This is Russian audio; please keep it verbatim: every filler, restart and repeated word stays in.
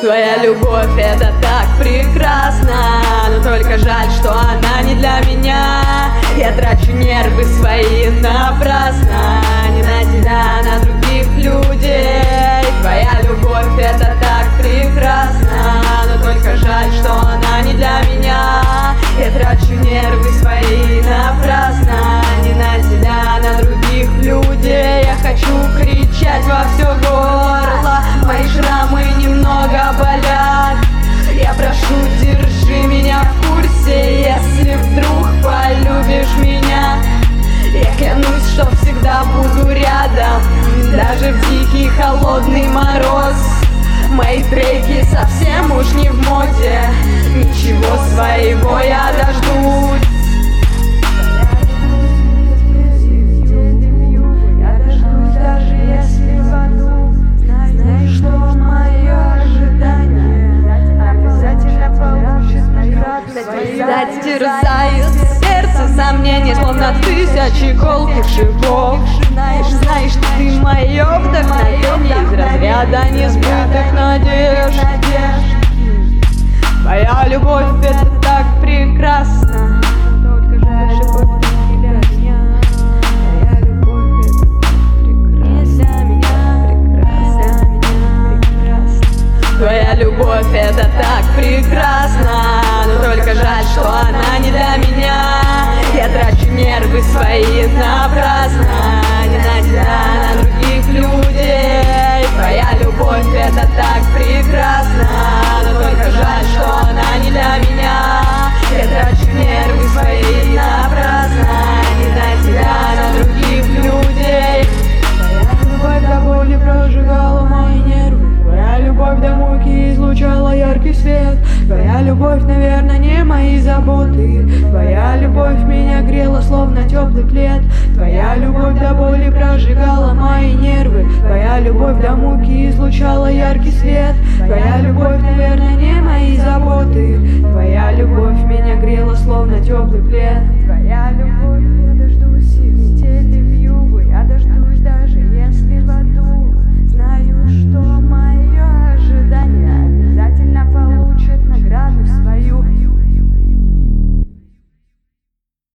Твоя любовь — это так прекрасно, но только жаль, что она не для меня. Я трачу нервы свои напрасно, не на тебя, а на других людей. Твоя любовь — это так прекрасно, но только жаль, что она не для меня. Я трачу нервы свои напрасно, не на тебя, а на других людей. Я хочу кричать во все горло, мои шрамы немного болят. Я прошу, держи меня в курсе, если вдруг полюбишь меня. Я клянусь, что всегда буду рядом, даже в дикий холодный мороз. Мои треки совсем уж не в моде, ничего своего я дождусь. Я дождусь, даже если в аду. Знаешь, что мое ожидание обязательно получит награду свою. Кстати, терзают сердце сомнения, словно тысячи колких шипов. Знаешь, знаешь, ты мое вдохновение из разряда несбытых надежд. Твоя любовь — это так прекрасно, только жаль, любовь ты для меня. Твоя любовь — это прекрасно, прекрасно, прекрасно. Твоя любовь — это так прекрасно, но только жаль, что она не для меня. Я трачу нервы свои напрасно, не на тебя, а на других людей. Твоя любовь — это так прекрасно, но только жаль, что она не для меня. Я трачу нервы свои напрасно, не на тебя, а на других людей. Твоя любовь до боли прожигала мои нервы, твоя любовь до муки излучала яркий свет. Твоя любовь, наверное, не мои заботы, твоя любовь меня грела, словно теплый плед. Твоя любовь до боли прожигала мои нервы, твоя любовь до муки излучала яркий свет. Твоя любовь, наверное, не мои заботы, твоя любовь меня грела, словно теплый плед. Твоя любовь.